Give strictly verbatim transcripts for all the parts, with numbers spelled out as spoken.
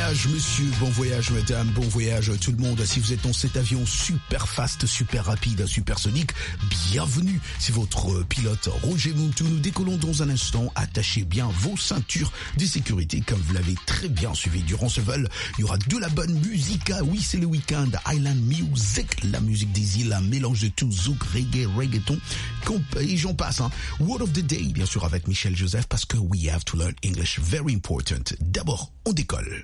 voyage, monsieur, bon voyage, madame, bon voyage, tout le monde. Si vous êtes dans cet avion super fast, super rapide, supersonique, bienvenue. C'est votre pilote Roger Muntu. Nous décollons dans un instant. Attachez bien vos ceintures de sécurité, comme vous l'avez très bien suivi durant ce vol. Il y aura de la bonne musique. Ah oui, c'est le week-end. Island Music, la musique des îles, un mélange de tout, zouk, reggae, reggaeton, et j'en passe. Hein. Word of the day, bien sûr, avec Michel Joseph, parce que we have to learn English, very important. D'abord, on décolle.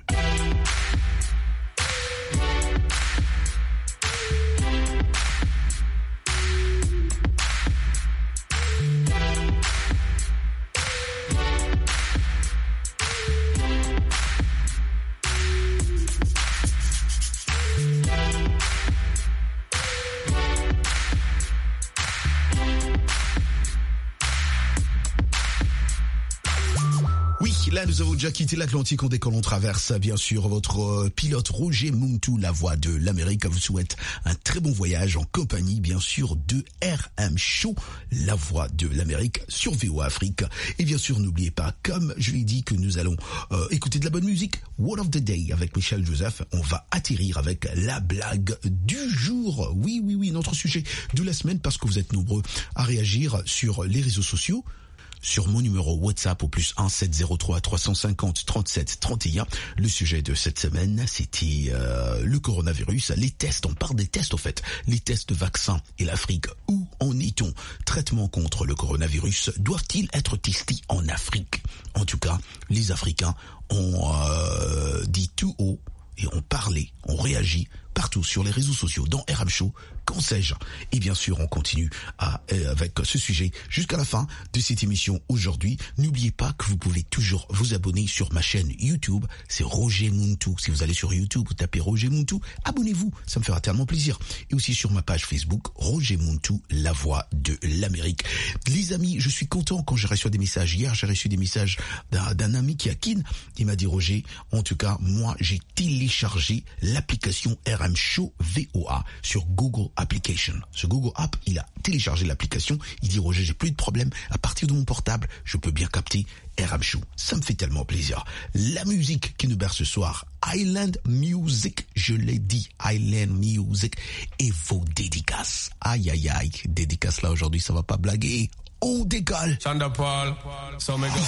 Là, nous avons déjà quitté l'Atlantique, on décolle, on traverse, bien sûr, votre pilote Roger Muntu, la voix de l'Amérique, vous souhaite un très bon voyage en compagnie, bien sûr, de R M Show, la voix de l'Amérique sur V O A Afrique. Et bien sûr, n'oubliez pas, comme je l'ai dit, que nous allons euh, écouter de la bonne musique, Word of the Day avec Michel Joseph. On va atterrir avec la blague du jour. Oui, oui, oui, notre sujet de la semaine, parce que vous êtes nombreux à réagir sur les réseaux sociaux. Sur mon numéro WhatsApp au plus un sept zéro trois trois cent cinquante trente-sept trente et un. Le sujet de cette semaine, c'était euh, le coronavirus, les tests. On parle des tests, au fait. Les tests de vaccins et l'Afrique. Où en est-on? Traitement contre le coronavirus doivent-ils être testés en Afrique? En tout cas, les Africains ont euh, dit tout haut et ont parlé, ont réagi partout sur les réseaux sociaux, dans R M Show, qu'en sais-je. Et bien sûr, on continue à, euh, avec ce sujet jusqu'à la fin de cette émission aujourd'hui. N'oubliez pas que vous pouvez toujours vous abonner sur ma chaîne YouTube, c'est Roger Muntu. Si vous allez sur YouTube, vous tapez Roger Muntu, abonnez-vous, ça me fera tellement plaisir. Et aussi sur ma page Facebook, Roger Muntu, la voix de l'Amérique. Les amis, je suis content quand j'ai reçu des messages. Hier, j'ai reçu des messages d'un, d'un ami qui a Kin. Il m'a dit, Roger, en tout cas, moi, j'ai téléchargé l'application R M Show V O A sur Google Application. Ce Google App, il a téléchargé l'application. Il dit, Roger, j'ai plus de problème. À partir de mon portable, je peux bien capter R M Show. Ça me fait tellement plaisir. La musique qui nous berce ce soir, Island Music, je l'ai dit, Island Music, et vos dédicaces. Aïe, aïe, aïe, dédicaces là aujourd'hui, ça va pas blaguer. On décolle. Chanda Paul, so me go.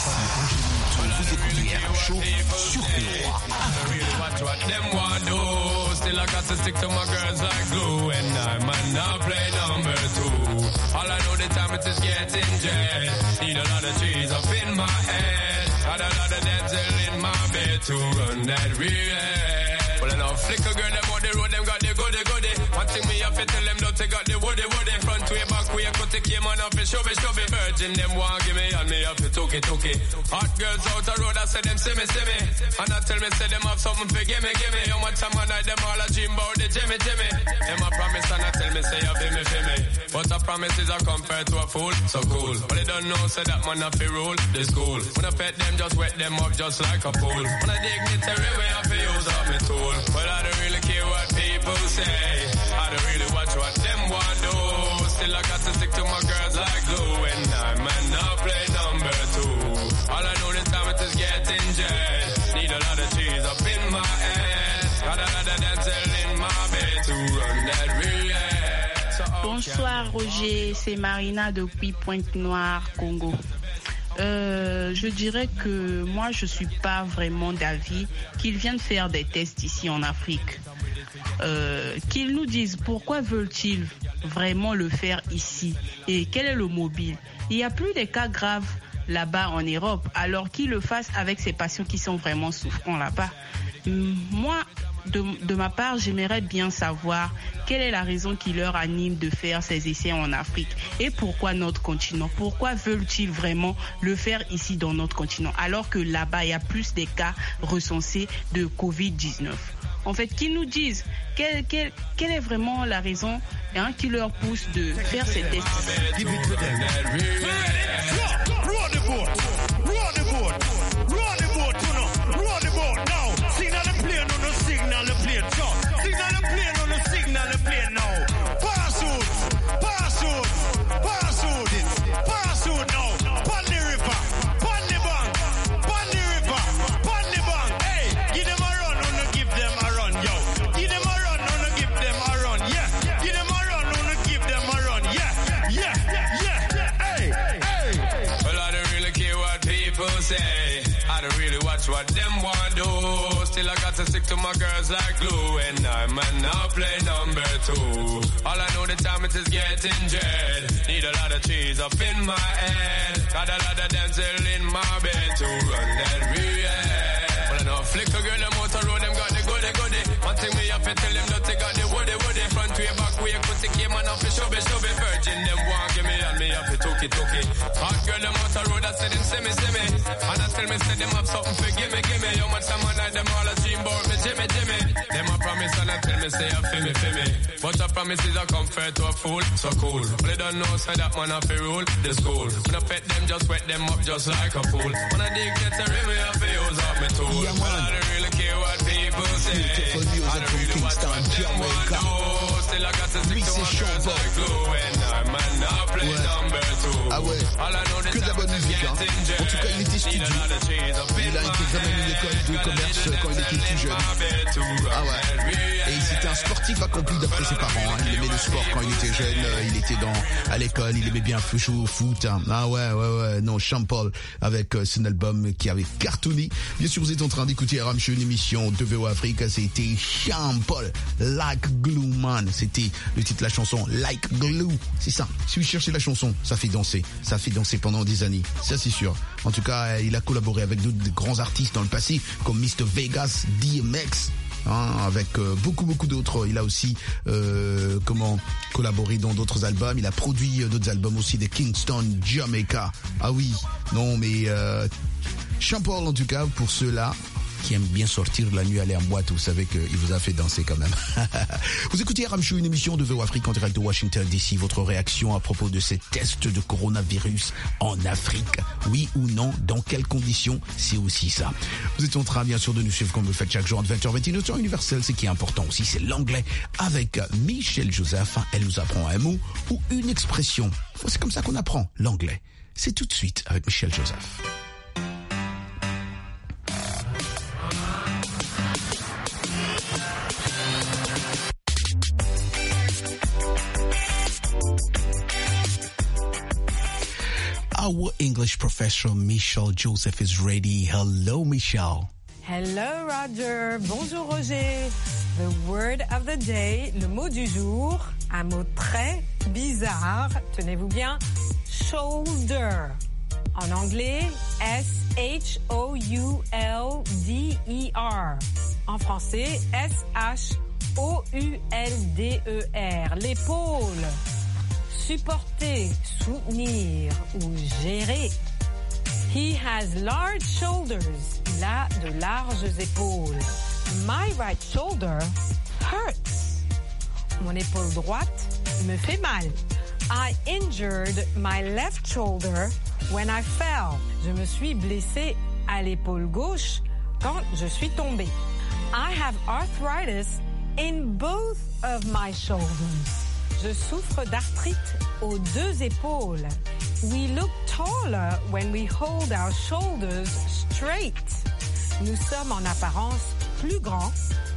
Vous écoutez R M Show sur V O A. Still I got to stick to my girls like glue, and I might not play number two. All I know the time it is getting jet. Need a lot of trees up in my head. Got a lot of dental in my bed to run that real. Well, enough flicker girl, them on the road, them got the goody goody. One thing me have to tell them, don't they got the woody woody. Front way, back way, cut the came on up and show me, show me. Virgin, them want give me, and me have to took it, took it. Hot girls out the road, I say them see me, see me. And I tell me, say them have something for give me, give me. How much time I night, them all a dream about the Jimmy, Jimmy. Them a promise and I tell me, say you feel me, feel me. But a promise is a compared to a fool, so cool. But they don't know, say that man have to rule the school. When I pet them, just wet them up just like a pool. When I dignitary way, I feel use up me tool. But I don't really care what people say. I don't really watch what them want do. Still I got to stick to my girls like glue. And I might not play number two. All I know this time it is getting jet. Need a lot of cheese up in my head. Got a lot of dental in my bed to run that real. So, okay. Bonsoir Roger, c'est Marina depuis Pointe-Noire, Congo. Euh, je dirais que moi je suis pas vraiment d'avis qu'ils viennent faire des tests ici en Afrique. Euh, qu'ils nous disent pourquoi veulent-ils vraiment le faire ici et quel est le mobile. Il n'y a plus de cas graves là-bas en Europe, alors qu'ils le fassent avec ces patients qui sont vraiment souffrants là-bas. Moi, de, de ma part, j'aimerais bien savoir quelle est la raison qui leur anime de faire ces essais en Afrique et pourquoi notre continent. Pourquoi veulent-ils vraiment le faire ici dans notre continent alors que là-bas, il y a plus de cas recensés de covid dix-neuf. En fait, qu'ils nous disent quelle, quelle, quelle est vraiment la raison hein, qui leur pousse de faire ces tests. still I got to stick to my girls like glue. And I man now play number two. All I know the time it is getting dread. Need a lot of cheese up in my head. Got a lot of dancing in my bed to run that real. Well I know flick a girl them out the road, them got the goody goody. One thing me have to tell them that they got the woody woody. Front way, back way, pussy came on off the shove shove. Virgin them want give me and me have to took it took it. Hot girl them out the road, I say them see me see me. And I tell me say them have something for give me give me. How much time I night them all a dream about me Jimmy Jimmy. Them a promise and I tell me say I feel me feel me. But a promise is a comfort to a fool, so cool. But they don't know say that man have to rule the school. When I pet them just wet them up just like a fool. When I dig get a rim me have to use up me tool. Yeah, but I don't really care what people say. Beautiful music I don't from really watch Kingston, what them want Jamaica. do. Still I got to stick to my girls like glue. And I man now play Ouais. number two. Ah ouais, All I know que de la bonne musique, hein. En tout cas, il était studieux. Il a intégré même une école de commerce quand il était tout jeune. Ah ouais. Et c'était un sportif accompli d'après ses parents. Hein. Il aimait le sport quand il était jeune. Il était dans à l'école. Il aimait bien jouer au foot. Hein. Ah ouais, ouais, ouais. Non, Sean Paul avec euh, son album qui avait cartonné. Bien sûr, vous êtes en train d'écouter R M Show, une émission de V O Afrique. C'était Sean Paul, Like Glue Man. C'était le titre de la chanson, Like Glue. C'est ça. Si vous cherchez la chanson, ça fait danser. Ça fait danser pendant des années. Ça, c'est sûr. En tout cas, il a collaboré avec d'autres grands artistes dans le passé, comme mister Vegas, D M X. Hein, avec euh, beaucoup beaucoup d'autres. Il a aussi euh, comment collaboré dans d'autres albums. Il a produit euh, d'autres albums aussi de Kingston, Jamaica. Ah oui, non mais euh, Sean Paul en tout cas pour ceux-là qui aiment bien sortir la nuit, aller en boîte, vous savez qu'il vous a fait danser quand même. Vous écoutez R M Show, une émission de V O Afrique en direct de Washington D C. Votre réaction à propos de ces tests de coronavirus en Afrique, oui ou non, dans quelles conditions, c'est aussi ça. Vous êtes en train bien sûr de nous suivre comme vous le faites chaque jour entre vingt heures vingt et une heures sur Universel. Ce qui est important aussi, c'est l'anglais avec Michel Joseph. Elle nous apprend un mot ou une expression. C'est comme ça qu'on apprend l'anglais. C'est tout de suite avec Michel Joseph. Our English professor Michel Joseph is ready. Hello, Michel. Hello, Roger. Bonjour, Roger. The word of the day, le mot du jour, un mot très bizarre. Tenez-vous bien, shoulder. En anglais, S H O U L D E R. En français, S H O U L D E R. L'épaule. Supporter, soutenir ou gérer. He has large shoulders. Il a de larges épaules. My right shoulder hurts. Mon épaule droite me fait mal. I injured my left shoulder when I fell. Je me suis blessée à l'épaule gauche quand je suis tombée. I have arthritis in both of my shoulders. Je souffre d'arthrite aux deux épaules. We look taller when we hold our shoulders straight. Nous sommes en apparence plus grands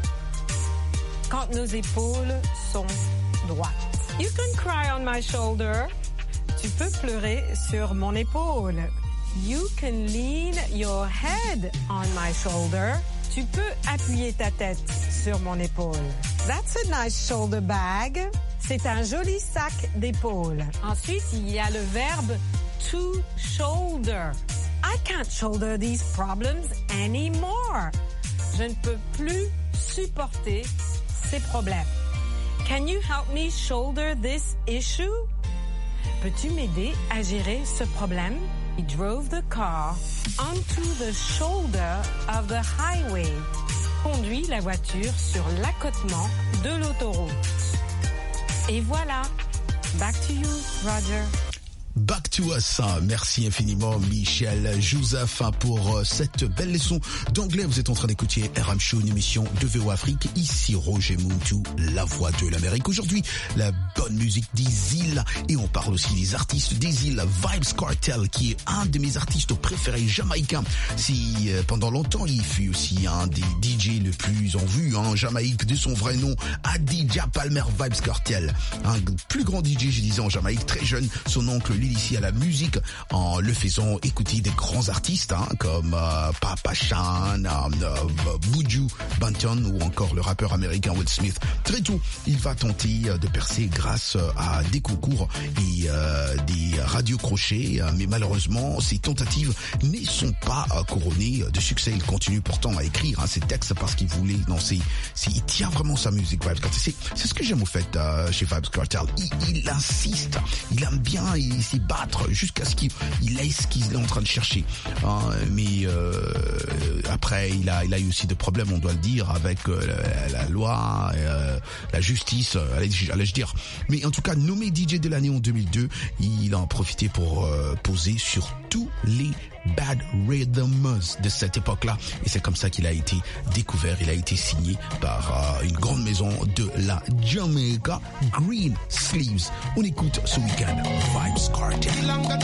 quand nos épaules sont droites. You can cry on my shoulder. Tu peux pleurer sur mon épaule. You can lean your head on my shoulder. Tu peux appuyer ta tête sur mon épaule. That's a nice shoulder bag. C'est un joli sac d'épaule. Ensuite, il y a le verbe to shoulder. I can't shoulder these problems anymore. Je ne peux plus supporter ces problèmes. Can you help me shoulder this issue? Peux-tu m'aider à gérer ce problème? He drove the car onto the shoulder of the highway. Conduit la voiture sur l'accotement de l'autoroute. Et voilà. Back to you, Roger. Back to us. Merci infiniment Michel Joseph pour cette belle leçon d'anglais. Vous êtes en train d'écouter R M Show, une émission de V O Afrique. Ici Roger Muntu, la voix de l'Amérique. Aujourd'hui, la bonne musique des îles. Et on parle aussi des artistes des îles. Vybz Kartel, qui est un de mes artistes préférés jamaïcains. Si euh, pendant longtemps, il fut aussi un des D J le plus en vue en Jamaïque, de son vrai nom, Adidja Palmer Vybz Kartel. Un plus grand D J, je disais, en Jamaïque, très jeune. Son oncle l'initier à la musique en le faisant écouter des grands artistes hein, comme euh, Papa Shan, euh, Buju Banton ou encore le rappeur américain Will Smith. Très tôt, il va tenter de percer grâce à des concours et euh, des radios crochets, mais malheureusement, ces tentatives ne sont pas euh, couronnées de succès. Il continue pourtant à écrire hein, ses textes parce qu'il voulait, non, c'est, c'est, il tient vraiment sa musique Vybz Kartel. C'est, c'est ce que j'aime au fait euh, chez Vybz Kartel. Il, il insiste, il aime bien, il s'y battre jusqu'à ce qu'il il ait ce qu'il est en train de chercher. Hein, mais euh, après, il a, il a eu aussi des problèmes, on doit le dire, avec euh, la, la loi, euh, la justice, allais-je, allais-je dire. Mais en tout cas, nommé D J de l'année en deux mille deux, il en a profité pour euh, poser sur tous les bad rhythms de cette époque-là. Et c'est comme ça qu'il a été découvert. Il a été signé par euh, une grande maison de la Jamaica, Green Sleeves. On écoute ce week-end Vybz Kartel.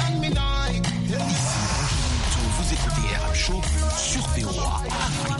Vous écoutez R M Show sur V O A Afrique.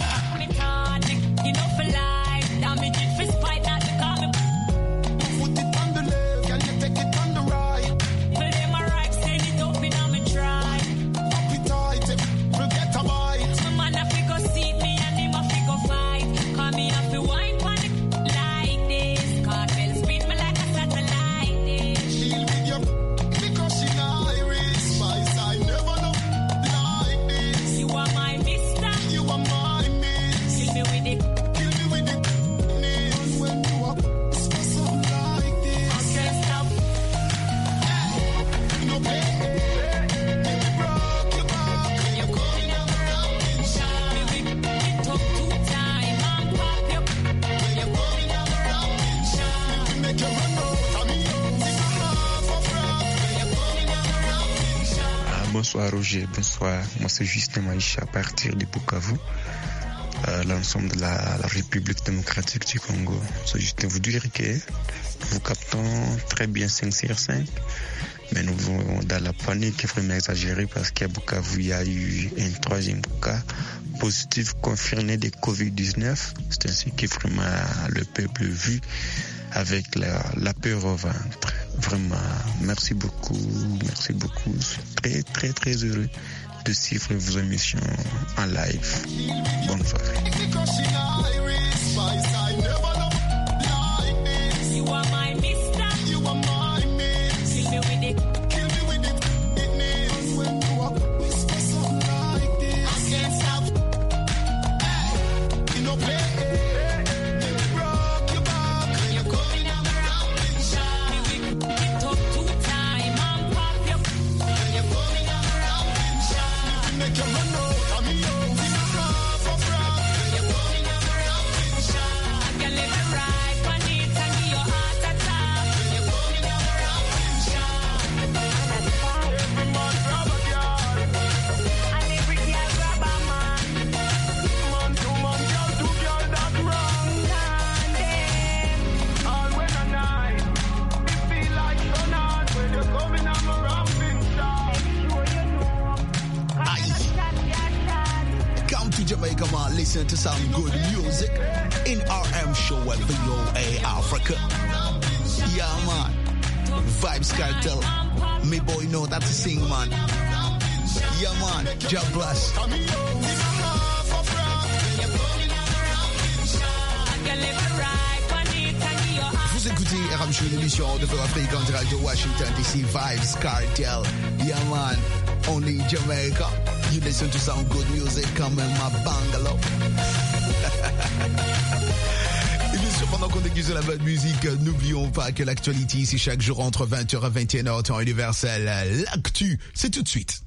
Bonsoir Roger, bonsoir. Moi c'est Justin Maïcha à partir de Bukavu, euh, l'ensemble de la, la République démocratique du Congo. C'est Justin vous dire que nous captons très bien cinq sur cinq, mais nous vivons dans la panique vraiment exagérée parce qu'à Bukavu il y a eu un troisième cas positif confirmé de covid dix-neuf. C'est ainsi que vraiment le peuple vit avec la, la peur au ventre. Vraiment, merci beaucoup, merci beaucoup. Je suis très, très, très heureux de suivre vos émissions en live. Bonne soirée. Listen to some good music in R M Show at V O A Africa. Yeah, man. Vybz Kartel. Me boy know that to sing, man. Yeah, man. God bless. Vous écoutez R M Show, l'émission de V O A Afrique en direct de Washington D C. Vybz Kartel. Yeah, man. Only Jamaica. You listen to some good music, come in my bungalow. Et bien sûr, pendant qu'on déguise la bonne musique, n'oublions pas que l'actualité, c'est chaque jour entre vingt heures et vingt et une heures, temps universel. L'actu, c'est tout de suite.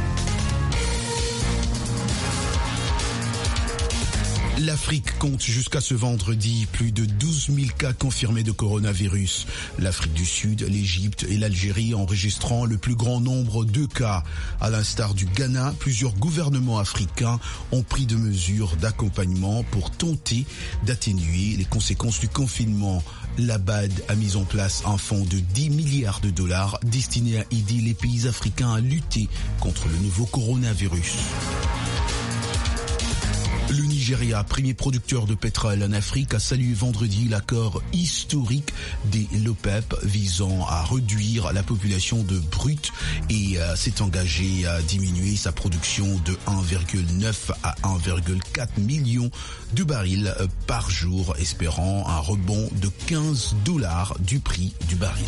L'Afrique compte jusqu'à ce vendredi plus de douze mille cas confirmés de coronavirus. L'Afrique du Sud, l'Égypte et l'Algérie enregistrant le plus grand nombre de cas. À l'instar du Ghana, plusieurs gouvernements africains ont pris des mesures d'accompagnement pour tenter d'atténuer les conséquences du confinement. La B A D a mis en place un fonds de dix milliards de dollars destiné à aider les pays africains à lutter contre le nouveau coronavirus. Le Nigeria, premier producteur de pétrole en Afrique, a salué vendredi l'accord historique des l'OPEP visant à réduire la population de brut et euh, s'est engagé à diminuer sa production de un virgule neuf à un virgule quatre million de barils par jour, espérant un rebond de quinze dollars du prix du baril.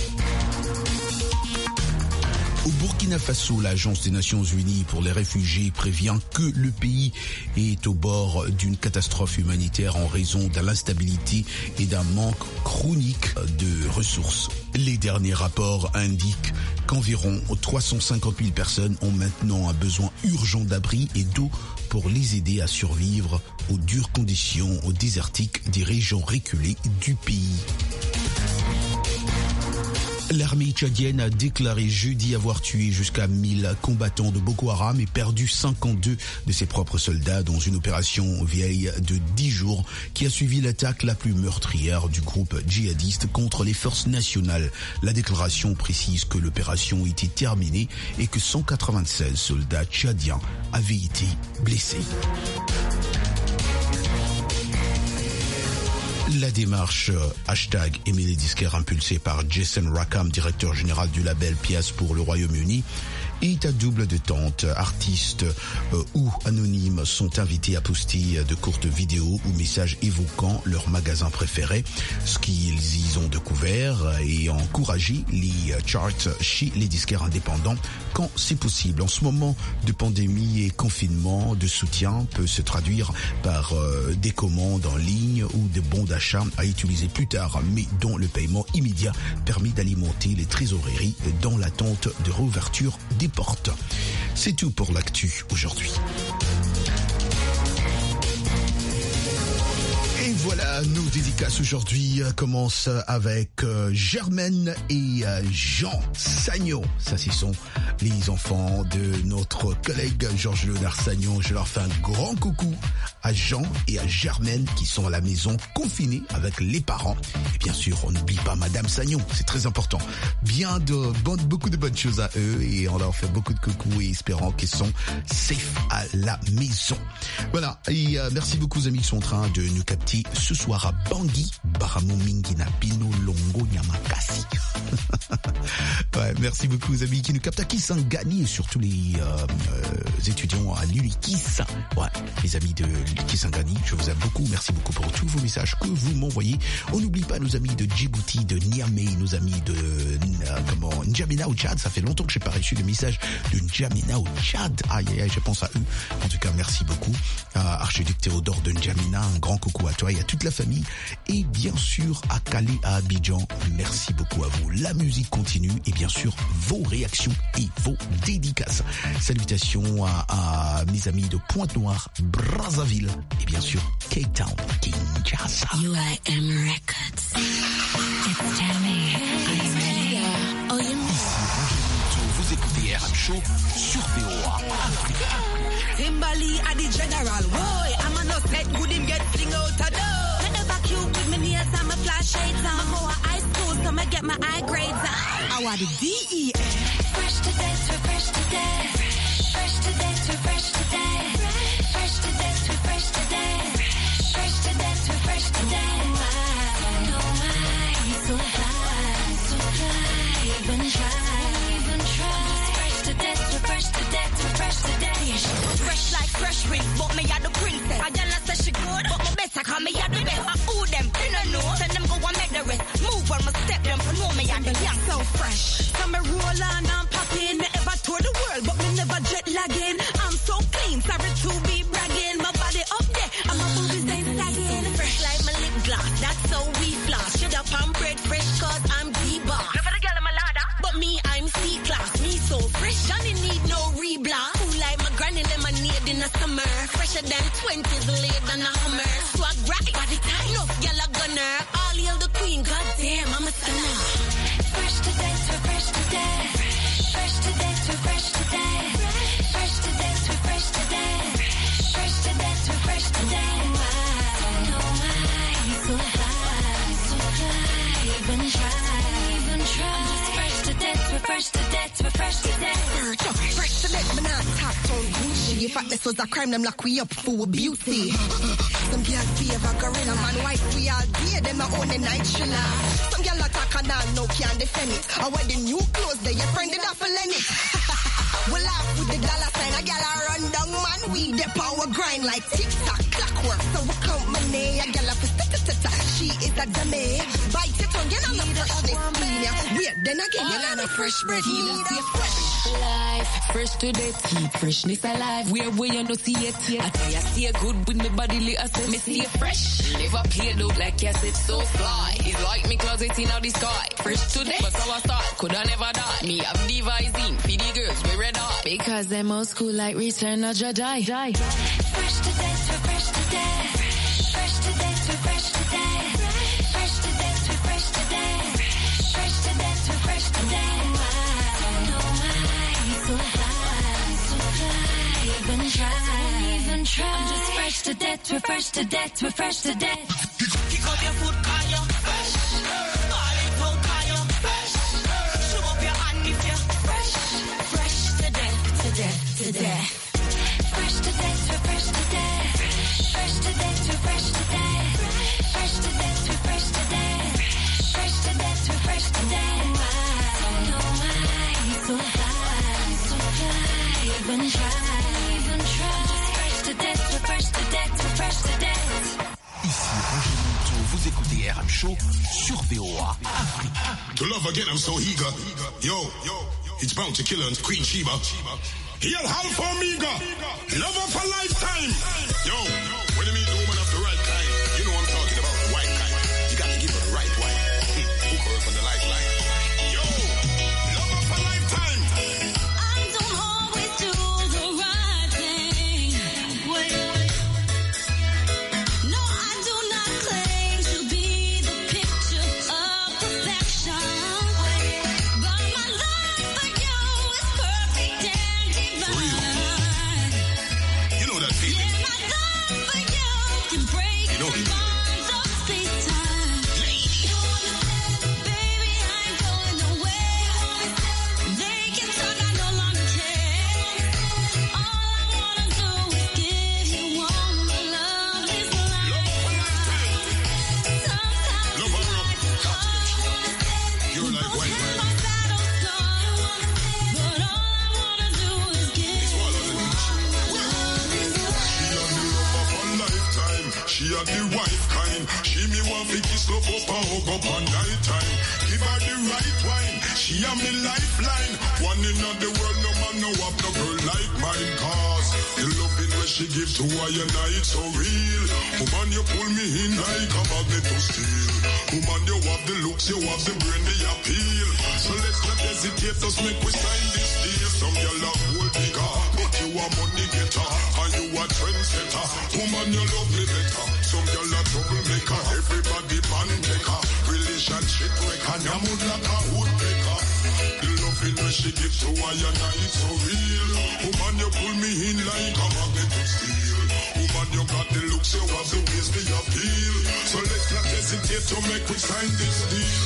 Au Burkina Faso, l'Agence des Nations Unies pour les réfugiés prévient que le pays est au bord d'une catastrophe humanitaire en raison de l'instabilité et d'un manque chronique de ressources. Les derniers rapports indiquent qu'environ trois cent cinquante mille personnes ont maintenant un besoin urgent d'abri et d'eau pour les aider à survivre aux dures conditions désertiques des régions reculées du pays. L'armée tchadienne a déclaré jeudi avoir tué jusqu'à mille combattants de Boko Haram et perdu cinquante-deux de ses propres soldats dans une opération vieille de dix jours qui a suivi l'attaque la plus meurtrière du groupe djihadiste contre les forces nationales. La déclaration précise que l'opération était terminée et que cent quatre-vingt-seize soldats tchadiens avaient été blessés. La démarche euh, hashtag Emily Disquaire impulsée par Jason Rackham, directeur général du label Pièces pour le Royaume-Uni, est à double détente. Artistes euh, ou anonymes sont invités à poster de courtes vidéos ou messages évoquant leur magasin préféré, ce qu'ils y ont découvert, et encourager les charts chez les disquaires indépendants quand c'est possible. En ce moment de pandémie et confinement, de soutien peut se traduire par euh, des commandes en ligne ou des bons d'achat à utiliser plus tard, mais dont le paiement immédiat permet d'alimenter les trésoreries dans l'attente de réouverture des portes. C'est tout pour l'actu aujourd'hui. Et voilà, nos dédicaces aujourd'hui commencent avec euh, Germaine et euh, Jean Sagnon. Ça, ce sont les enfants de notre collègue Georges-Léonard Sagnon. Je leur fais un grand coucou à Jean et à Germaine qui sont à la maison confinés avec les parents. Et bien sûr, on n'oublie pas Madame Sagnon, c'est très important. Bien de bonnes, beaucoup de bonnes choses à eux et on leur fait beaucoup de coucou et espérant qu'ils sont safe à la maison. Voilà, et euh, merci beaucoup aux amis qui sont en train de nous capter ce soir à Bangui, Baramo Mingina, Pino, Longo, Nyamakasi. Ouais, merci beaucoup aux amis qui nous captent à Kisangani et surtout les euh, euh, étudiants à l'Ulikis. Ouais, les amis de Kisangani, je vous aime beaucoup. Merci beaucoup pour tous vos messages que vous m'envoyez. On n'oublie pas nos amis de Djibouti, de Niamey, nos amis de euh, comment N'Djamena au Tchad. Ça fait longtemps que je n'ai pas reçu de message de N'Djamena au Tchad. Aïe aïe aïe, je pense à eux. En tout cas, merci beaucoup. Euh, Archiduc Théodore de N'Djamena, un grand coucou à toi et à toute la famille. Et bien sûr à Calais, à Abidjan, merci beaucoup à vous. La musique continue et bien sûr vos réactions et vos dédicaces. Salutations à, à mes amis de Pointe-Noire, Brazzaville et bien sûr Cape Town, Kinshasa. U I M Records. It's Tammy. Are you ready? Oh, you know. Vous écoutez R M Show sur V O A Africa. Timbali are the general. Boy, I'm a no set good him get fling out a door. Whenever cute with me nails, I'm a flash shades on. I'm go to high school, so I get my eye grades on. I want the D E F. fresh to death, we're fresh to death. Fresh to death, we're fresh to death. Fresh to death, we're fresh to death. Fresh to death, we're fresh to death. No why, I'm so fly, I'm so fly. Even try, even try. Fresh to death, we're fresh to death, we're fresh to death. Fresh like fresh ring, but me a the princess. I yell say she good, but my better call me a the best. I ooh them, they don't know. Send them go and make the rest. Move on my step, them for know me a the young. So fresh. So me roll on and pop in. Me ever tour the world, but me never jet lagging. I'm so clean, sorry to be bragging. My body up there, and my boobies they sagging. Fresh like my lip gloss, that's so we floss. Shut up, I'm bread fresh, cause I'm D-boss. Look for the girl in my ladder, but me, I'm C-class. Me so fresh, Johnny need no reblock. Who like my granny lemonade in the summer. Fresher than twenties, laid than a Hummer. Swag right, body tight, no girl a gunner. All hail the queen, goddamn, I'm a stunner. Fresh to death, we're fresh to death. Fresh to death, we're fresh to death. Fresh to death, we're fresh to death. Fresh to death, we're fresh to death. No why, I'm so fly, I'm so fly. Even try, even try. Fresh to death, we're fresh to death, we're fresh to death. Fresh to death, me not talk on Gucci. If fatness was a crime, them lock we up for beauty. Some girls favor gorilla, man, white we all day, them a own the night chiller. Some girl attack and all no can defend it. I wear the new clothes, they your friend did not for lend it. We laugh with the dollar sign, a girl a run down, man, we the power grind like tick-tock, clockwork. So we count money, a girl a fi sta-ta-ta-ta. She is a dummy. Bite your tongue, you're not a freshness queen, yeah. Weird, then again, you're not a fresh bread, you need a fresh life. Fresh to the keep freshness alive. Where we you no see it yet. I tell you, stay good with me bodily assets. Me stay fresh. Never played out like you said, so fly. It's like me closet in the sky. Fresh to the, but how I start, could I never die. Me have devising, for the girls, we red hot. Because them old school like Return of Jedi. Die. Fresh to death, we're fresh to death. Fresh to death, we're fresh to death. Fresh to death, we're fresh to death. Fresh to death, we're fresh to death. So fly, so fly, even try, even try. I'm just fresh to death, we're fresh to death, we're fresh to death. Kick up your foot, cause you're fresh. Ball it out, cause you're fresh. Show up your hand if you're fresh. Fresh to death, to death, to death. Fresh to death, we're fresh to death. Fresh to death, we're fresh to death. Fresh to death, we're fresh to death. Fresh to death, we're fresh to death. No why, so fly, so fly, even try, even try. Fresh to death, we're fresh to death, we're fresh to death. Ici Roger Monteau, vous écoutez R M Show sur V O A Afrique. To love again, I'm so eager. Yo, it's bound to kill and Queen Sheba. He'll Alpha Omega, lover for lifetime. Yo, when you meet the woman of the right kind, you know I'm talking about the white kind. You got to give her the right wine. Hook her up on the lifeline. Yo, lover for lifetime. I don't always do the right thing. Wait. No, I do not claim to be the picture of perfection. But my love for you is perfect and divine. You know that feeling. Yeah, my love for you can break You know the it. bonds of space-time. Baby, I ain't going nowhere. They can talk, I no longer care. All I wanna do is give you all my love. This life. Sometimes Love her up. You're like white have wine. my battles done, but all I wanna do is give you all my love. This life. She had the love of a lifetime. She had the wife kind. She me want to kiss love up and hug up on night time. Give her the right wine. She had me lifeline. One in the world, no man no have no girl like mine. Cause the loving when she give to I and I, it's so real. Woman, you pull me in like a magnet to steel. Woman, you have the looks, you have the brain, the appeal. So let's not hesitate, just make we sign this deal. Some girl love gold digger, but you a money getter, and you a trendsetter. Woman, you love me better. Some girl a troublemaker, everybody man taker. Relationship breaker, you mood like a woodpecker. The loving when she give to I and I, it's so real. Woman, you pull me in like a magnet to steel. Woman, you got the looks, you have the ways, the appeal. So let's not hesitate to make we sign this deal.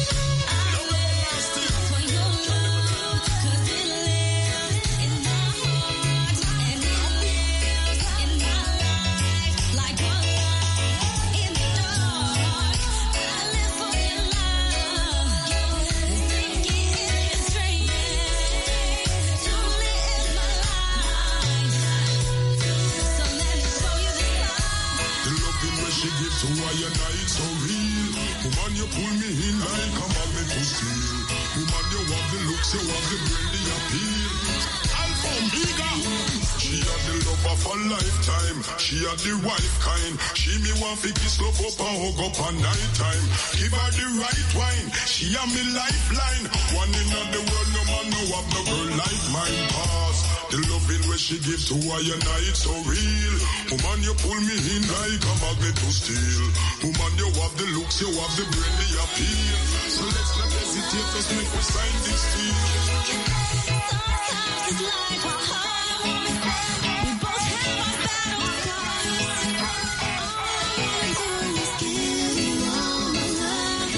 For your love, 'cause it lives in my heart and it lives in my life like a light in the dark. I live for your love. Thinking it's strange. Truly is my life. So let me show you this life. The loving when she give to I and I, it's so real. Woman, you pull me in like a magnet to steel. Woman, you have the looks, you have the brain, the appeal. Alpha Omega. She had the love of a lifetime. She had the wife kind. She me want to kiss love up and hug up on night time. Give her the right wine. She had me lifeline. One in the world, no man no have no girl like mine. Cause the loving when she give to I and I, it's so real. Woman, you pull me in like a magnet to steel. Woman, you have the looks, you have the brain, the appeal. So let's not hesitate, let's make we sign this deal. Sometimes it's like a heart. We both have our battles done. All I wanna do is give you all my love.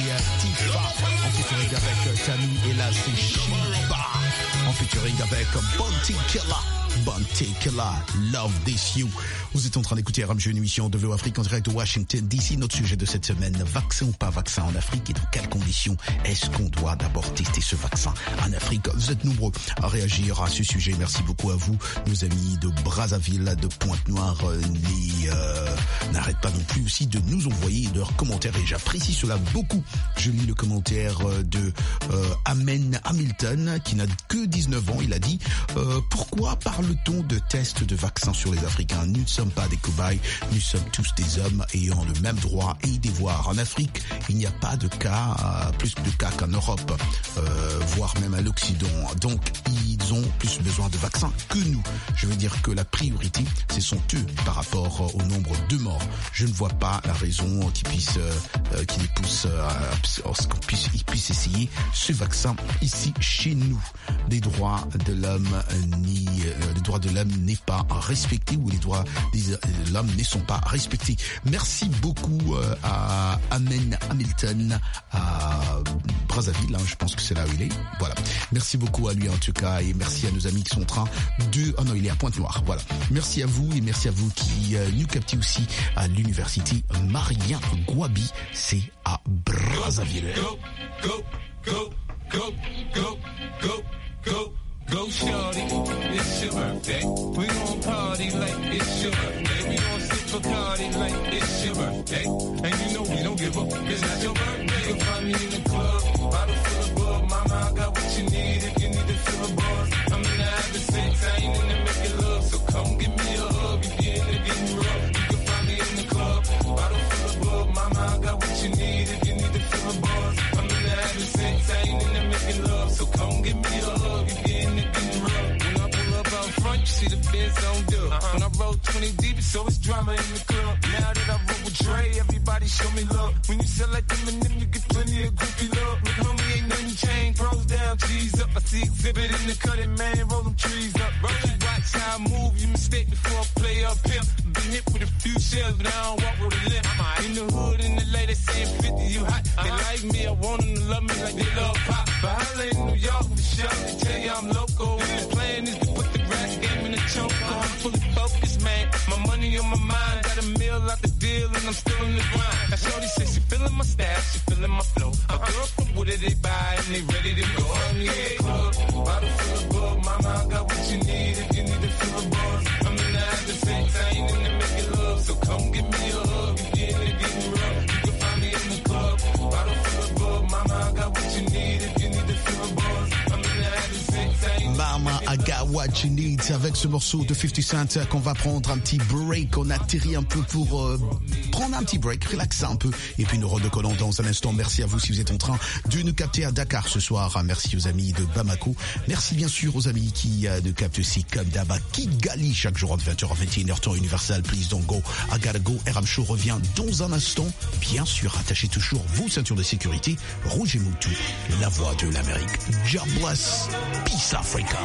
euh, Tifa en featuring avec euh, Tammy et là c'est Shiba en featuring avec Bounty Killer. Bounty Killer, Love This You. Vous êtes en train d'écouter R M G, une émission de V O Afrique en direct de Washington D C. Notre sujet de cette semaine, vaccin ou pas vaccin en Afrique et dans quelles conditions est-ce qu'on doit d'abord tester ce vaccin en Afrique? Vous êtes nombreux à réagir à ce sujet. Merci beaucoup à vous, nos amis de Brazzaville, de Pointe-Noire. Les euh, n'arrêtent pas non plus aussi de nous envoyer leurs commentaires et j'apprécie cela beaucoup. Je lis le commentaire de euh, Amen Hamilton qui n'a que dix-neuf ans. Il a dit euh, pourquoi parle-t-on de tests de vaccins sur les Africains? Nous ne sommes pas des cobayes, nous sommes tous des hommes ayant le même droit et devoir. En Afrique, il n'y a pas de cas, euh, plus de cas qu'en Europe, euh, voire même à l'Occident. Donc, ils ont plus besoin de vaccins que nous. Je veux dire que la priorité, ce sont eux par rapport au nombre de morts. Je ne vois pas la raison qui puisse, euh, qui les pousse euh, à ce qu'on puisse, ils puissent essayer ce vaccin ici chez nous. Les droits de l'homme, ni euh, les droits de l'homme n'est pas respecté ou les droits de l'homme ne sont pas respectés. Merci beaucoup euh, à Amen Hamilton à Brazzaville, hein, je pense que c'est là où il est. Voilà. Merci beaucoup à lui en tout cas et merci à nos amis qui sont en train de... Oh non, il est à Pointe-Noire. Voilà. Merci à vous et merci à vous qui euh, nous captez aussi à l'université Marien Gouabi, c'est à Brazzaville. Go, go, go, go, go, go, go. Go shorty, it's your birthday. We gon' party like it's your birthday. We gon' sip Bacardi like it's your birthday. And you know we don't give up, it's not your birthday. You'll find me in the club, bottle full of bug. Mama, I got what you need if you need to fill a buzz. I'm in the having sex, I ain't in the making love. So come give me a hug if you're in the getting rough. You can find me in the club, bottle full of bug. Mama, I got what you need if you need to fill a buzz. I'm in the having sex, I ain't in the making love. So come give me a hug if you're in the getting rough. When I pull up out front, you see the Benz on dub. Uh-huh. When I roll twenty deep, so it's drama in the club. Now that I roll with Dre, everybody show me love. When you sell like them and them, you get plenty of groupie love. With homie, ain't nothing changed. Pros down, G's up. I see exhibit in the cutting, man. Roll them trees up. Bro, you watch how I move. You mistake before I play up here. Been hit with a few shells, but I don't walk with a limp. In the hood, in the lady saying fifty, you hot. They like me, I want them to love me like they love pop. But I lay in New York with the show. They tell you I'm local. The plan is to put the rap game in the choke. I'm fully focused, man. My money on my mind. Got a meal out the deal, and I'm still in the grind. Now, shorty says she feeling my style, she feeling my flow. A girl from Wooded, they buy, and they ready to go. I'm in the club, bottle full of bug. Mama, I got what you need if you need to fill a buzz. I'm in the having sex, I ain't in the making love. So come give me a hug if you're in the getting rough. You can find me in the club, bottle full of bug. Mama, I got what you need if you need to fill a buzz. I'm in the having sex, I ain't. Mama, I got what you need. Avec ce morceau de fifty Cent qu'on va prendre un petit break. On atterrit un peu pour euh, prendre un petit break, relaxer un peu. Et puis nous redecollons dans un instant. Merci à vous si vous êtes en train de nous capter à Dakar ce soir. Merci aux amis de Bamako. Merci bien sûr aux amis qui euh, nous captent aussi comme d'hab à Kigali chaque jour de vingt heures à vingt et une heures temps universel. Please don't go. I gotta go. R M Show revient dans un instant. Bien sûr, attachez toujours vos ceintures de sécurité. Rouge et Moutou, la voix de l'Amérique. God bless. Peace Africa.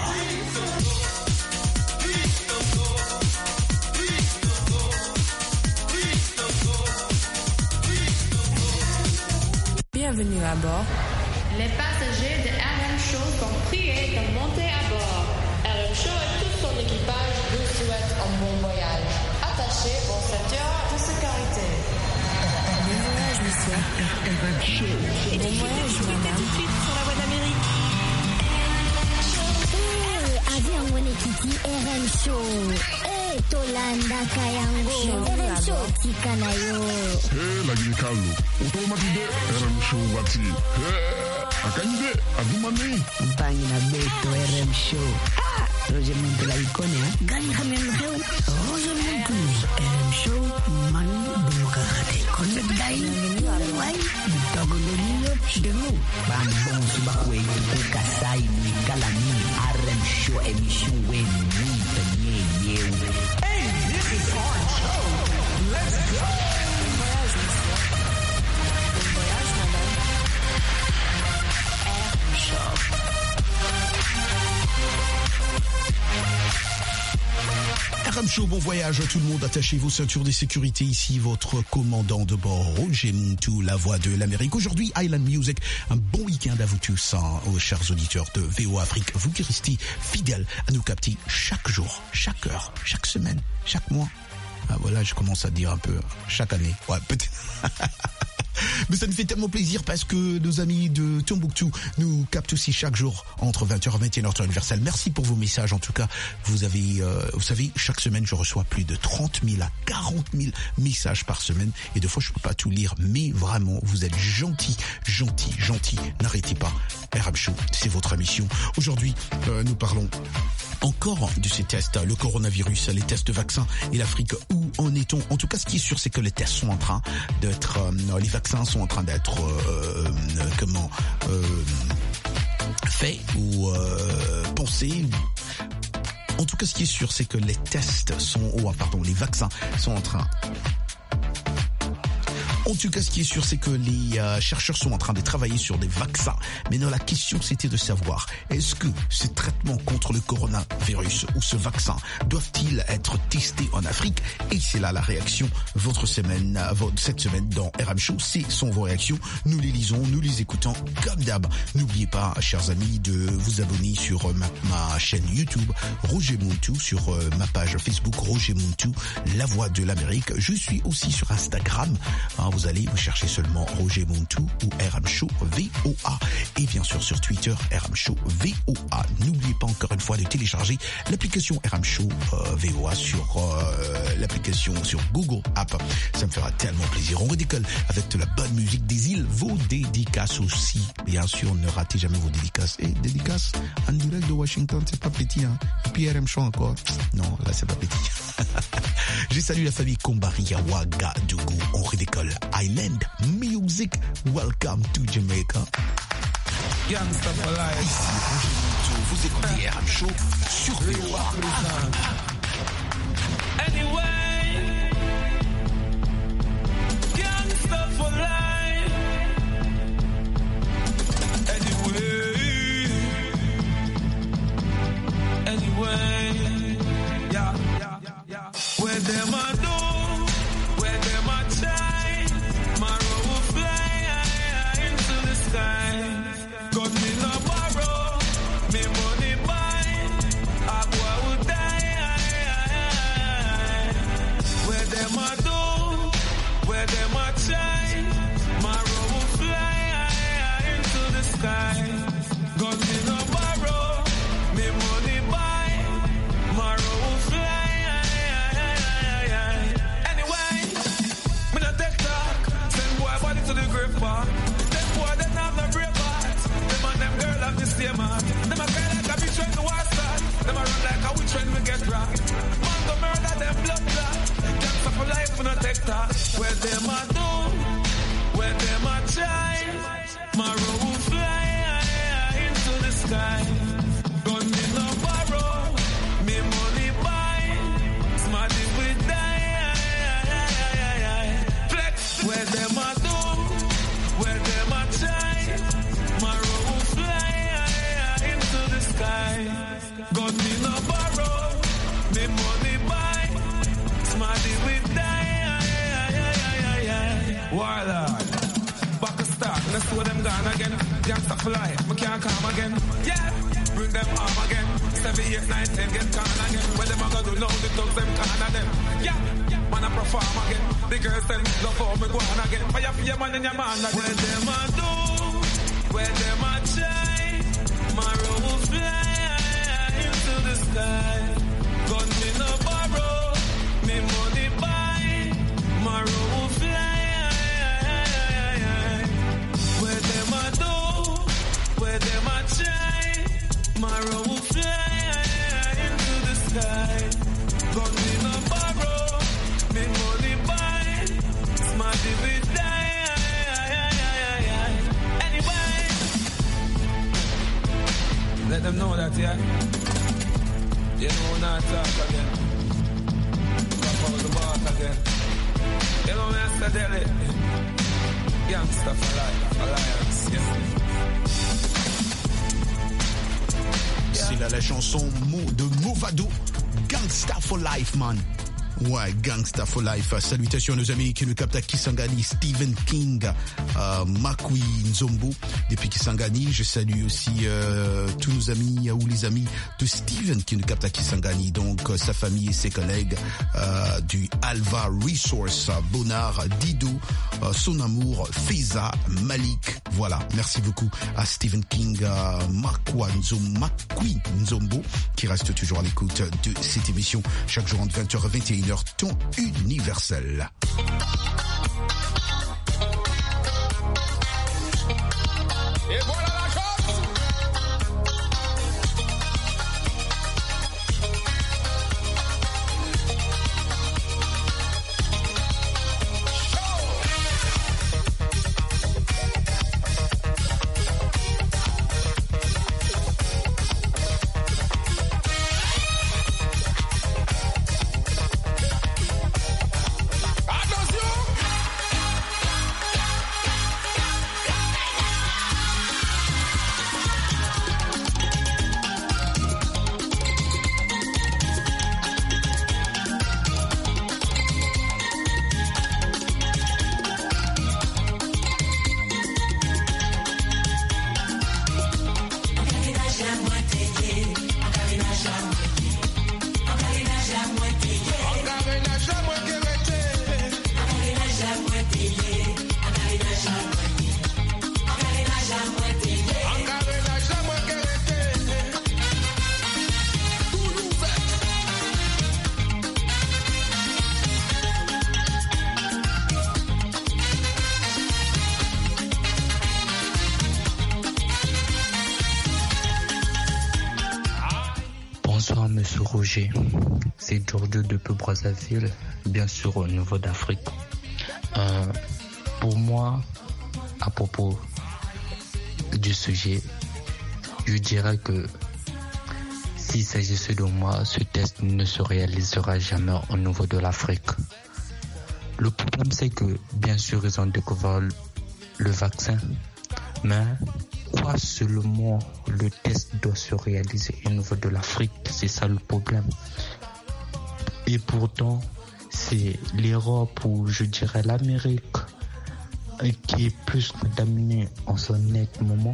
Bienvenue à bord. Les passagers de R M Show sont priés de monter à bord. R M Show et tout son équipage vous souhaitent un bon voyage. Attachez vos ceintures de sécurité. Bon voyage, monsieur. R M Show. Bon voyage, madame. Tout de suite sur la voie d'Amérique. Eh, avion Wenekiti R M Show. Eh, Tolanda Kayango. R M Show Tikanayo. Eh, lagi kalu. Otomatide R M Show wati. Eh, akanyide adumani. Mpangi na beto R M Show. Ah, Roger Muntu la ikone ha. Gani kami mkeu. Roger Muntu R M Show manu demokrate. Konde dai. Wai. Tagolonio demu. Bambon subakwe kuka sai ni kalani R M Show emission when we penye yeu. Hey, this is our show. Let's go. Voyage, monsieur. Bon voyage, madame. R M Show. R M Show, bon voyage à tout le monde. Attachez vos ceintures de sécurité. Ici, votre commandant de bord, Roger Muntu, la voix de l'Amérique. Aujourd'hui, Island Music. Un bon week-end à vous tous, hein, aux chers auditeurs de V O Afrique. Vous qui restez fidèles à nous capter chaque jour, chaque heure, chaque semaine, chaque mois. Ah voilà, je commence à dire un peu chaque année. Ouais, peut-être. Mais ça nous fait tellement plaisir parce que nos amis de Tombouctou nous captent aussi chaque jour entre vingt heures et vingt et une heures temps universel. Merci pour vos messages. En tout cas, vous avez, euh, vous savez, chaque semaine, je reçois plus de trente mille à quarante mille messages par semaine. Et des fois, je peux pas tout lire. Mais vraiment, vous êtes gentils, gentils, gentils. N'arrêtez pas. R M Show, c'est votre émission. Aujourd'hui, euh, nous parlons encore de ces tests, le coronavirus, les tests de vaccins et l'Afrique. Où en est-on? En tout cas, ce qui est sûr, c'est que les tests sont en train d'être, euh, les vaccins sont en train d'être, euh, euh, comment, euh, faits ou euh, pensés. En tout cas, ce qui est sûr, c'est que les tests sont, oh, pardon, les vaccins sont en train. En tout cas, ce qui est sûr, c'est que les euh, chercheurs sont en train de travailler sur des vaccins. Mais non, la question, c'était de savoir, est-ce que ce traitement contre le coronavirus ou ce vaccin doivent-ils être testés en Afrique? Et c'est là la réaction, votre semaine, euh, votre, cette semaine dans R M Show. C'est sont vos réactions. Nous les lisons, nous les écoutons comme d'hab. N'oubliez pas, chers amis, de vous abonner sur ma, ma chaîne YouTube, Roger Muntu, sur euh, ma page Facebook, Roger Muntu, la voix de l'Amérique. Je suis aussi sur Instagram. Hein, vous allez vous chercher seulement Roger Muntu ou R M Show V O A. Et bien sûr sur Twitter, R M Show V O A. N'oubliez pas encore une fois de télécharger l'application R M Show euh, V O A sur euh, l'application sur Google App. Ça me fera tellement plaisir. On redécolle avec de la bonne musique des îles. Vos dédicaces aussi. Bien sûr, ne ratez jamais vos dédicaces. Et dédicaces en direct de Washington, c'est pas petit, hein. Et puis R M Show encore. Non, là c'est pas petit. J'ai salué la famille Kombari à Ouagadougou. On redécolle. Island Music, welcome to Jamaica. Gangsta for life. Ici, vous écoutez R M Show sur V O A. Anyway, gangsta for life. Anyway, anyway, yeah, yeah, yeah. Where them I do, where them I try. My road will fly into the sky. Got me no borrow, me money buy. Agua will die. Where them I do, where them I try. My road will fly into the sky. Got me no borrow, me money buy. My road will fly. Anyway, me not take talk. Send boy body to the grave bar. Them boy them have no brave heart. Them and them girl have the same heart. Them a cry like a bitch when the war start. Them a run like a witch when we get rocked. Man go murder them blood clot. Cancer for life we not take talk. Where them a do, where them a try. My road will fly into the sky. Gun me no borrow, me money buy. Smarty we die. Flex where them a do, where them a try. My road will fly into the sky. Got me no borrow, me money buy. Smarty we die. Warlord, back a start, let's see them gone again. Gangsta for life, we can't come again. Yeah, bring them arm again. Seven, eight, nine, ten, get gone again. When them a go do now, the thugs them can of them. Yeah, man a perform again. The girls them love how me go on again. Fire for your man and your man again. Where them a do, where them a try. My road will fly into the sky. Gun me no borrow, me money buy. My road will fly. Where them a do, where them a try. My road will fly into the sky. Gun me no borrow, me money buy. Smarty we die. Anyway, let them know that, yeah. You know not talk again. Pop out the back again. You know me I said Delhi. Gangsta for life, alliance, yeah. C'est là la chanson Mo de Movado, Gangsta for Life, man. Ouais, Gangsta for Life. Salutations à nos amis qui nous captent à Kisangani, Stephen King, euh, Makui Nzombo depuis Kisangani. Je salue aussi euh, tous nos amis ou les amis de Stephen qui nous captent à Kisangani, donc euh, sa famille et ses collègues euh, du Alva Resource, Bonnard, Didou, euh, son amour, Feza, Malik. Voilà, merci beaucoup à Stephen King, euh, Makwa Nzombo, Makui Nzombo qui reste toujours à l'écoute de cette émission chaque jour entre vingt heures et vingt et une heures. Ton universel. Et voilà la chose. Bonsoir Monsieur Roger, c'est Giorgio de Peu Brazzaville, bien sûr au niveau d'Afrique. Euh, pour moi, à propos du sujet, je dirais que s'il s'agissait de moi, ce test ne se réalisera jamais au niveau de l'Afrique. Le problème c'est que bien sûr ils ont découvert le vaccin, mais quoi seulement le test doit se réaliser au niveau de l'Afrique, c'est ça le problème. Et pourtant, c'est l'Europe ou je dirais l'Amérique qui est plus contaminée en son net moment.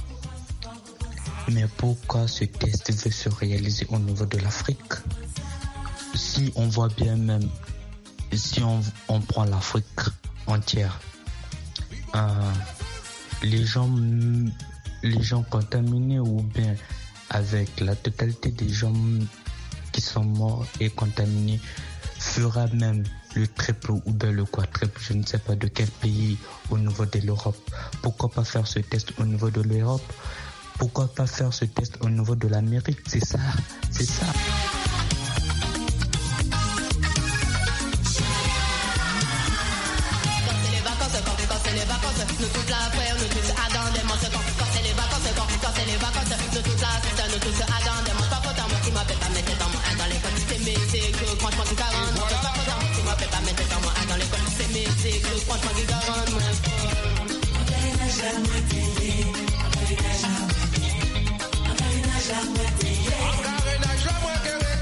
Mais pourquoi ce test veut se réaliser au niveau de l'Afrique? Si on voit bien même, si on, on prend l'Afrique entière, euh, les gens, les gens contaminés ou bien avec la totalité des gens qui sont morts et contaminés fera même le triple ou bien le quadruple, je ne sais pas de quel pays au niveau de l'Europe. Pourquoi pas faire ce test au niveau de l'Europe? Pourquoi pas faire ce test au niveau de l'Amérique? C'est ça, c'est ça. Nous tous la frère, nous tous à dans des manches. Quand c'est les vacances, quand c'est les vacances, nous tous la sister, nous tous à dans des manches. Pas pour moi qui m'appelle pas mettre dans mon un dans l'école. C'est musique, franchement, c'est quarante. Pas pour moi qui m'appelle pas mettre dans mon un dans l'école. C'est musique, franchement, c'est quarante. Encore une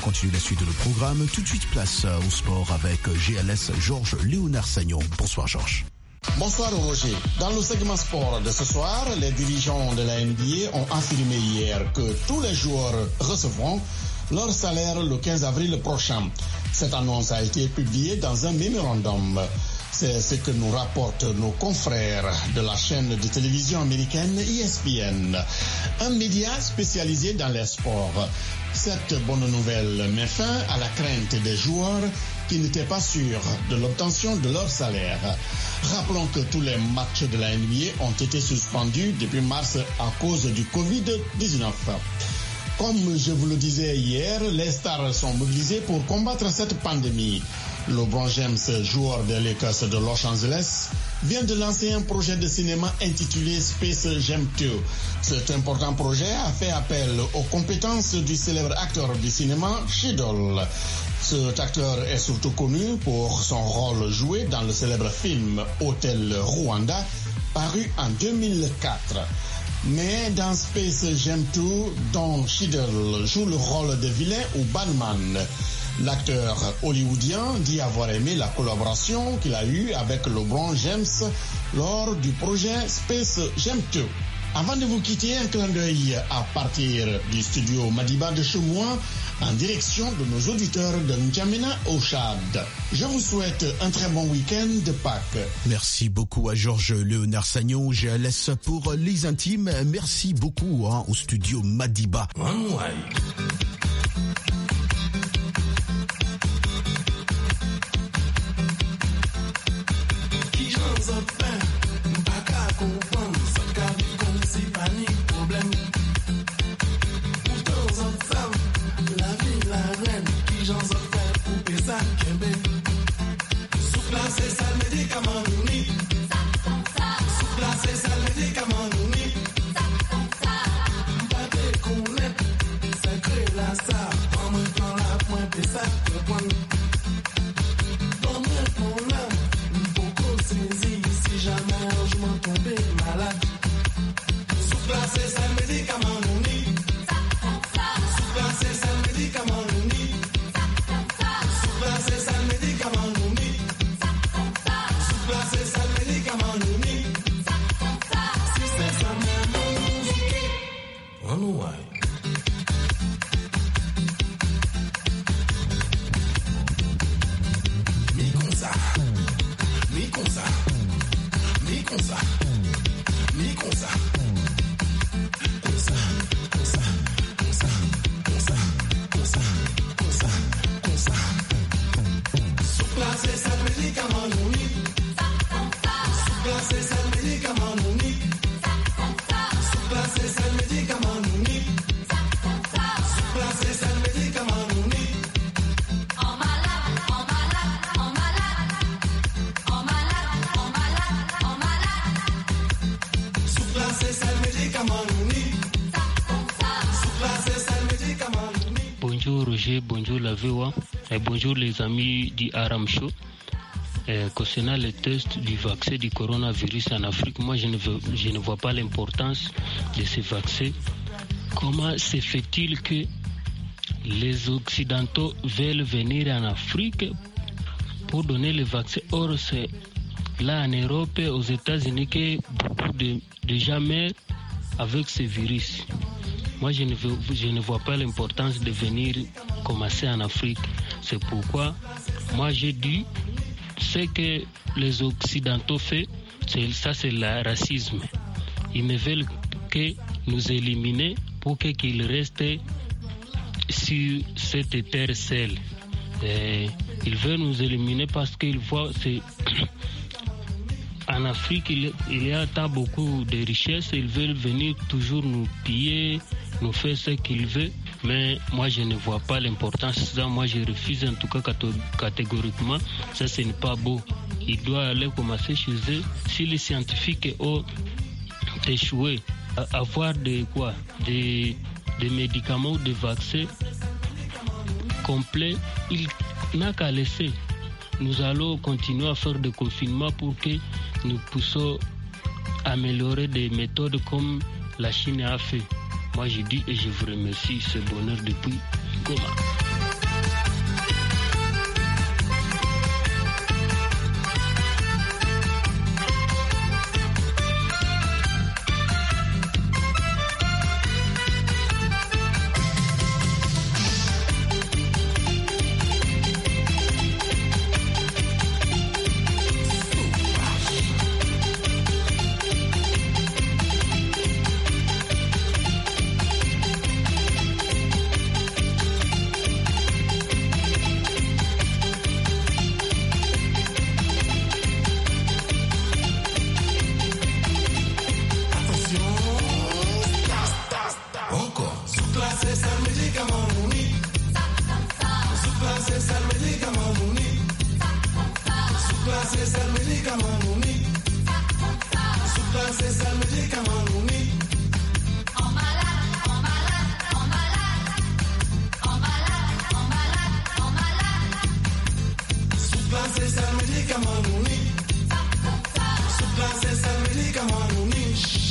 continuer la suite de nos programmes. Tout de suite, place au sport avec G L S Georges Léonard Sagnon. Bonsoir Georges. Bonsoir Roger. Dans le segment sport de ce soir, les dirigeants de la N B A ont affirmé hier que tous les joueurs recevront leur salaire le quinze avril prochain. Cette annonce a été publiée dans un mémorandum. C'est ce que nous rapportent nos confrères de la chaîne de télévision américaine E S P N, un média spécialisé dans les sports. Cette bonne nouvelle met fin à la crainte des joueurs qui n'étaient pas sûrs de l'obtention de leur salaire. Rappelons que tous les matchs de la N B A ont été suspendus depuis mars à cause du covid dix-neuf. Comme je vous le disais hier, les stars sont mobilisées pour combattre cette pandémie. LeBron James, joueur des Lakers de Los Angeles, vient de lancer un projet de cinéma intitulé Space Jam deux. Cet important projet a fait appel aux compétences du célèbre acteur du cinéma Shiddle. Cet acteur est surtout connu pour son rôle joué dans le célèbre film Hôtel Rwanda, paru en deux mille quatre. Mais dans Space Jam deux, dont Shiddle joue le rôle de vilain ou Batman, l'acteur hollywoodien dit avoir aimé la collaboration qu'il a eue avec LeBron James lors du projet Space Jam deux. Avant de vous quitter, un clin d'œil à partir du studio Madiba de Chemois en direction de nos auditeurs de N'Djamena au Tchad. Je vous souhaite un très bon week-end de Pâques. Merci beaucoup à Georges Léonard Sagnon, G L S pour les intimes. Merci beaucoup hein, au studio Madiba. Bonjour Roger, bonjour la V O A et bonjour les amis du Aram Show. Et concernant les tests du vaccin du coronavirus en Afrique, moi je ne, veux, je ne vois pas l'importance de ce vaccin. Comment se fait-il que les Occidentaux veulent venir en Afrique pour donner le vaccin? Or, c'est là en Europe, aux États-Unis, que beaucoup de, de gens meurent avec ce virus. Moi, je ne, veux, je ne vois pas l'importance de venir commencer en Afrique. C'est pourquoi, moi, j'ai dit, ce que les Occidentaux font, c'est, ça, c'est le racisme. Ils me veulent que nous éliminer pour que, qu'ils restent sur cette terre seule. Et ils veulent nous éliminer parce qu'ils voient, c'est en Afrique, il, il y a tant beaucoup de richesses. Ils veulent venir toujours nous piller, nous faire ce qu'ils veulent. Mais moi, je ne vois pas l'importance de ça. Moi, je refuse en tout cas catégoriquement. Ça, ce n'est pas beau. Il doit aller commencer chez eux. Si les scientifiques ont échoué à avoir des, quoi, des, des médicaments ou des vaccins complets, il n'a qu'à laisser. Nous allons continuer à faire des confinements pour que nous puissions améliorer des méthodes comme la Chine a fait. Moi, je dis et je vous remercie. Ce bonheur depuis Goma. Sous-classé, ça le médicament mouni. Sous-classé, ça le médicament mouni. Sous-classé, ça le médicament mouni. Sous-classé, ça le médicament mouni. En malade, en malade, en malade. En malade, en malade, en malade. Sous-classé, ça le médicament mouni. Sous-classé, ça le médicament mouni.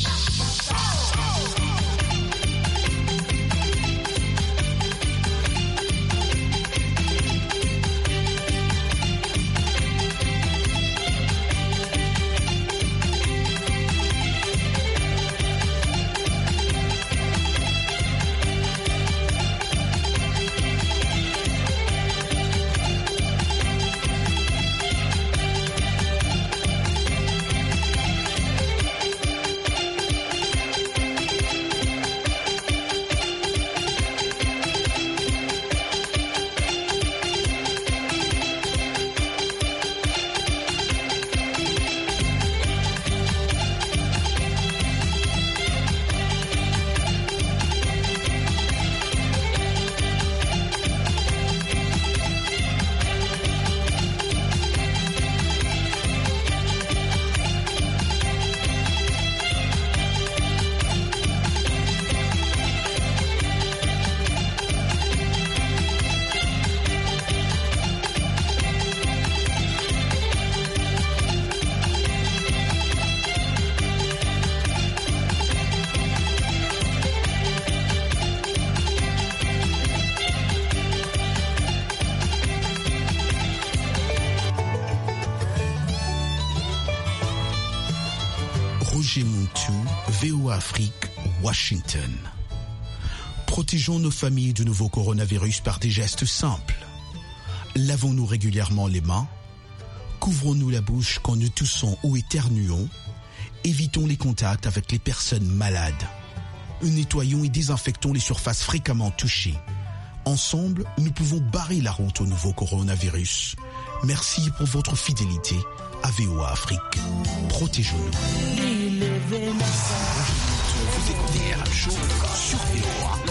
Roger Montou, V O A Afrique, Washington. Protégeons nos familles du nouveau coronavirus par des gestes simples. Lavons-nous régulièrement les mains. Couvrons-nous la bouche quand nous toussons ou éternuons. Évitons les contacts avec les personnes malades. Nettoyons et désinfectons les surfaces fréquemment touchées. Ensemble, nous pouvons barrer la route au nouveau coronavirus. Merci pour votre fidélité à V O A Afrique. Protégeons-nous. Vous écoutez R M Show sur V O A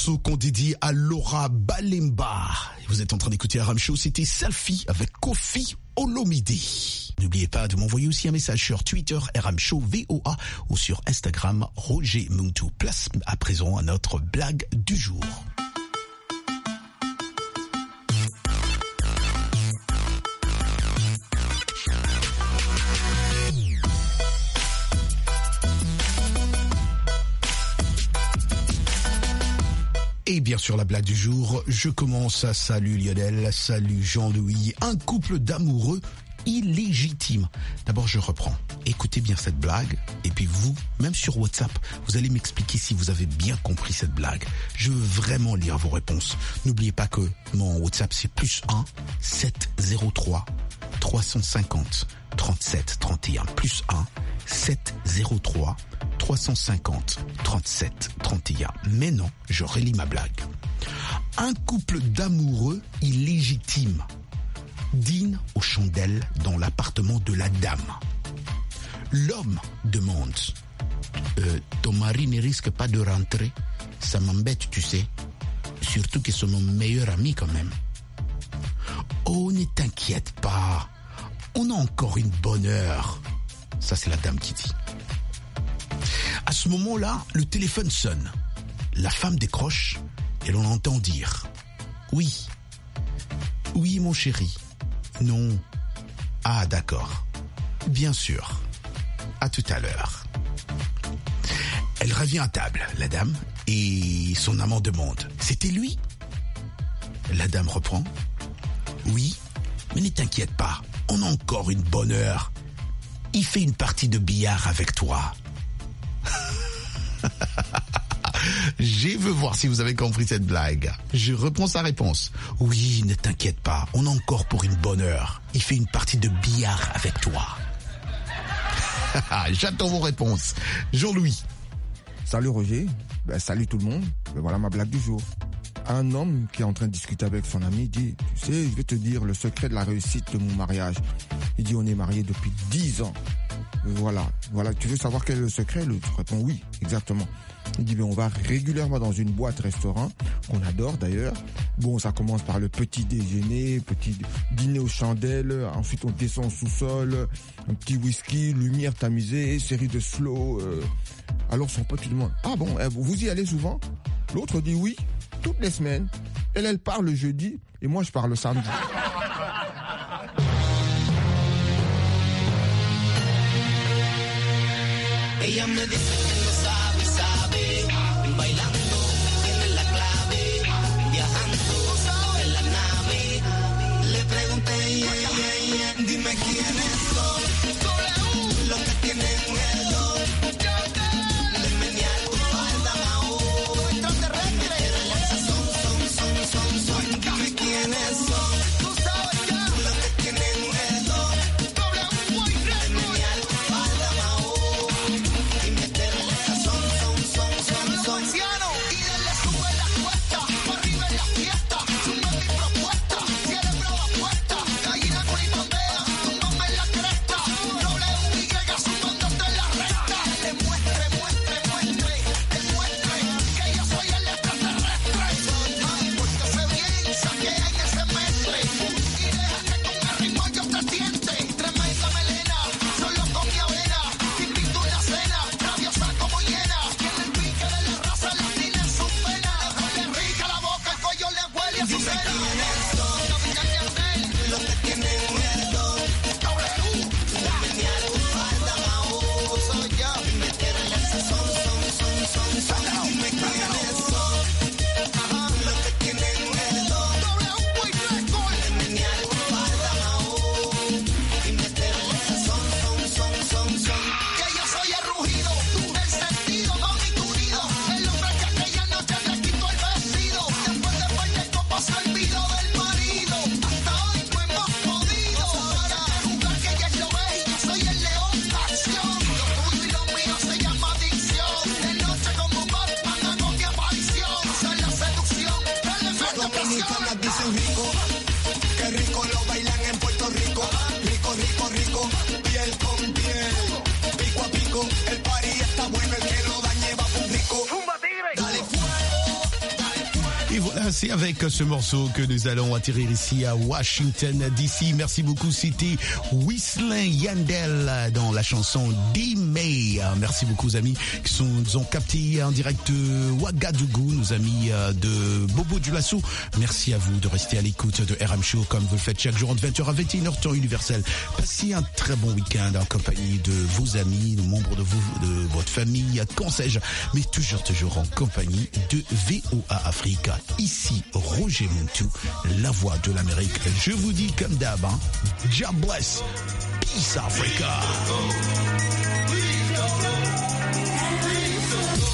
morceau qu'on dédie à Laura Balemba. Vous êtes en train d'écouter R M Show, c'était Selfie avec Kofi Olomide. N'oubliez pas de m'envoyer aussi un message sur Twitter, R M Show V O A, ou sur Instagram, Roger Muntu. Place à présent à notre blague du jour. Et bien sûr, la blague du jour, je commence à salut Lionel, salut Jean-Louis, un couple d'amoureux illégitimes. D'abord, je reprends. Écoutez bien cette blague, et puis vous, même sur WhatsApp, vous allez m'expliquer si vous avez bien compris cette blague. Je veux vraiment lire vos réponses. N'oubliez pas que mon WhatsApp, c'est plus un sept zéro trois trois cent cinquante trente-sept trente et un. Plus un sept zéro trois trois cent cinquante trente-sept trente et un. Mais non, je relis ma blague. Un couple d'amoureux illégitimes dîne aux chandelles dans l'appartement de la dame. L'homme demande euh, « Ton mari ne risque pas de rentrer? Ça m'embête, tu sais. Surtout que c'est mon meilleur ami quand même. » « Oh, ne t'inquiète pas. On a encore une bonne heure. » Ça, c'est la dame qui dit. À ce moment-là, le téléphone sonne. La femme décroche et l'on entend dire « Oui. Oui, mon chéri. Non. Ah, d'accord. Bien sûr. À tout à l'heure. » Elle revient à table, la dame, et son amant demande « C'était lui ?» La dame reprend « Oui, mais ne t'inquiète pas, on a encore une bonne heure. Il fait une partie de billard avec toi. » Je veux voir si vous avez compris cette blague. Je reprends sa réponse. « Oui, ne t'inquiète pas, on a encore pour une bonne heure. Il fait une partie de billard avec toi. » J'attends vos réponses. Jean-Louis. Salut Roger, ben, salut tout le monde. Ben, voilà ma blague du jour. Un homme qui est en train de discuter avec son ami dit « Tu sais, je vais te dire le secret de la réussite de mon mariage. » Il dit « On est mariés depuis dix ans. » Voilà, voilà. Tu veux savoir quel est le secret? Tu réponds « Oui, exactement. » Il dit « On va régulièrement dans une boîte-restaurant, qu'on adore d'ailleurs. Bon, ça commence par le petit déjeuner, petit dîner aux chandelles. Ensuite, on descend au sous-sol, un petit whisky, lumière tamisée, série de slow. Euh. Alors son pote lui demande « Ah bon, vous y allez souvent ?» L'autre dit « Oui. Toutes les semaines. Elle, elle part le jeudi et moi, je pars le samedi. » Ella me dice que no sabe, sabe, bailando, tiene la clave, viajando en la nave. Le pregunté, yeah, yeah, yeah, dime quiénes son, los que tienen el don. Le menea tu falda, Mao, meterle el sazón, son, son, son, son. Dime quiénes son, los que tienen el don. Le menea tu falda, Mao. El party está bueno, el que lo dañe va por rico. Dale fuego, dale c'est avec ce morceau que nous allons atterrir ici à Washington D C. Merci beaucoup, c'était Whistling Yandel dans la chanson D-May. Merci beaucoup aux amis qui sont, nous ont captés en direct de Ouagadougou, nos amis de Bobo du Lasso. Merci à vous de rester à l'écoute de R M Show comme vous le faites chaque jour entre vingt heures à vingt et une heures temps universel. Passez un très bon week-end en compagnie de vos amis, de membres de, vous, de votre famille, qu'on sais-je, mais toujours, toujours en compagnie de V O A Africa. Ici, Roger Muntu, la voix de l'Amérique. Je vous dis comme d'hab, hein, God bless, peace Africa.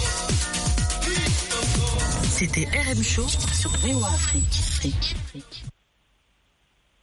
C'était R M Show sur V O A Afrique.